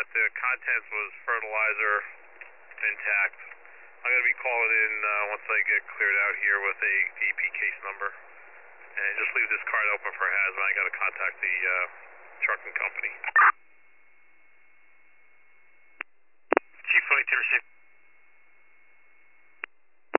that the contents was fertilizer intact. I'm going to be calling in once I get cleared out here with a DP case number. And just leave this card open for hazmat. I got to contact the trucking company. Chief Flight 06.